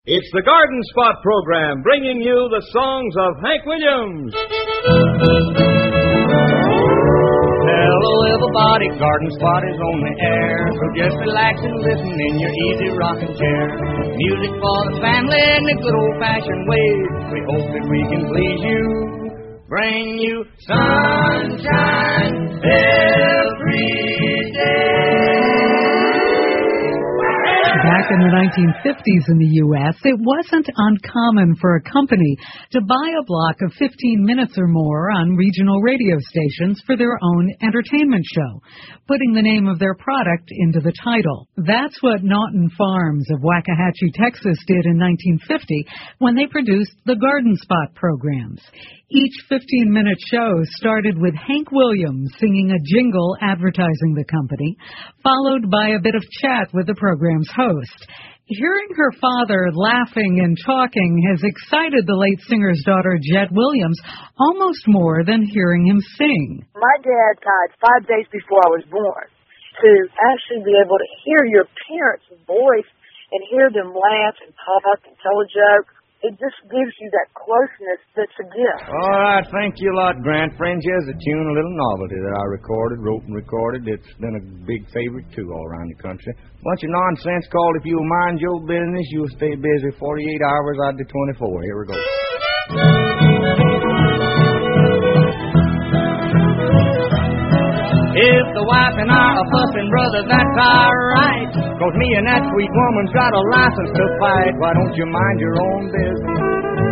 It's the Garden Spot program, bringing you the songs of Hank Williams. Hello, everybody, Garden Spot is on the air. So just relax and listen in your easy rocking chair. Music for the family in the good old-fashioned way. We hope that we can please you. Bring you sunshine every day. Back in the 1950s in the U.S., it wasn't uncommon for a company to buy a block of 15 minutes or more on regional radio stations for their own entertainment show, putting the name of their product into the title. That's what Naughton Farms of Waxahachie, Texas did in 1950 when they produced the Garden Spot programs. Each 15-minute show started with Hank Williams singing a jingle advertising the company, followed by a bit of chat with the program's host. Hearing her father laughing and talking has excited the late singer's daughter, Jet Williams, almost more than hearing him sing. My dad died 5 days before I was born. To actually be able to hear your parents' voice and hear them laugh and talk and tell a joke, it just gives you that closeness that's a gift. All right, thank you a lot, Grant. Fringes, a tune, a little novelty that I wrote and recorded. It's been a big favorite, too, all around the country. Bunch of nonsense called If You'll Mind Your Business, You'll Stay Busy 48 hours out of the 24. Here we go. If the wife and I are fussing, brother, that's all right. 'Cause me and that sweet woman's got a license to fight. Why don't you mind your own business?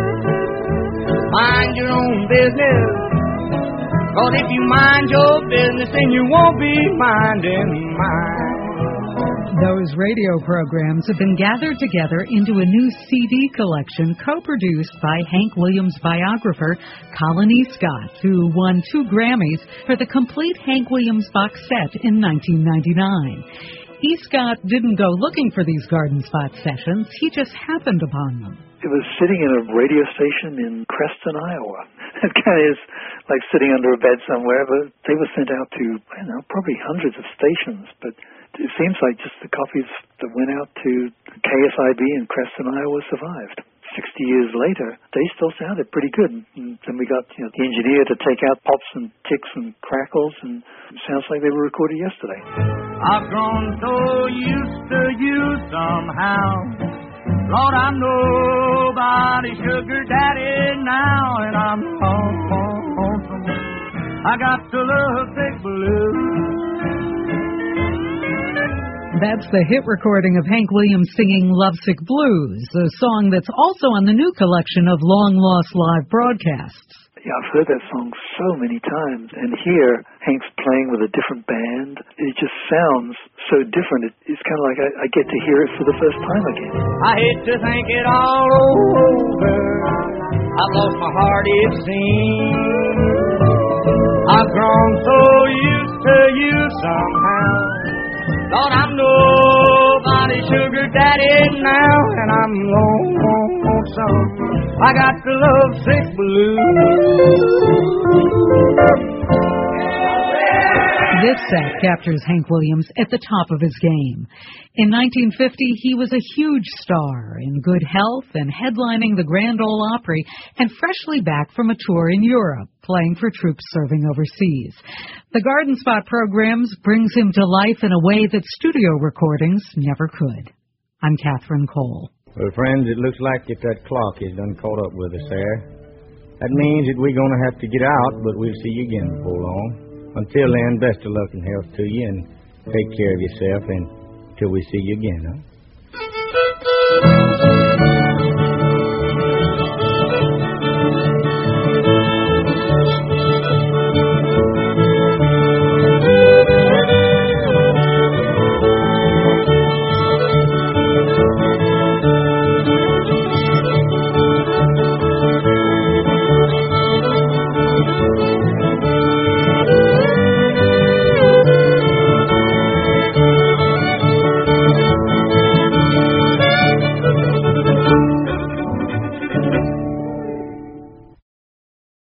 Mind your own business. 'Cause if you mind your business, then you won't be minding mine. Those radio programs have been gathered together into a new CD collection co-produced by Hank Williams' biographer, Colin E. Scott, who won 2 Grammys for the complete Hank Williams box set in 1999. E. Scott didn't go looking for these Garden Spot sessions. He just happened upon them. It was sitting in a radio station in Creston, Iowa. It kind of is like sitting under a bed somewhere, but they were sent out to, probably hundreds of stations, but it seems like just the copies that went out to KSIB in Creston, Iowa survived. 60 years later, they still sounded pretty good. And then we got the engineer to take out pops and ticks and crackles, and it sounds like they were recorded yesterday. I've grown so used to you somehow. Lord, I'm nobody's sugar daddy now, and I'm lonesome. I got to love Big Blue. That's the hit recording of Hank Williams singing Lovesick Blues, a song that's also on the new collection of long-lost live broadcasts. Yeah, I've heard that song so many times, and here Hank's playing with a different band. It just sounds so different. It's kind of like I get to hear it for the first time again. I hate to think it all over. I've lost my heart, it seems. I've grown so used to you somehow. Lord, I'm nobody's sugar daddy now, and I'm lonesome. I got the lovesick blues. This set captures Hank Williams at the top of his game. In 1950, he was a huge star, in good health and headlining the Grand Ole Opry, and freshly back from a tour in Europe, playing for troops serving overseas. The Garden Spot programs brings him to life in a way that studio recordings never could. I'm Catherine Cole. Well, friends, it looks like that clock is done caught up with us there. That means that we're going to have to get out, but we'll see you again before long. Until then, best of luck and health to you, and take care of yourself until we see you again, huh?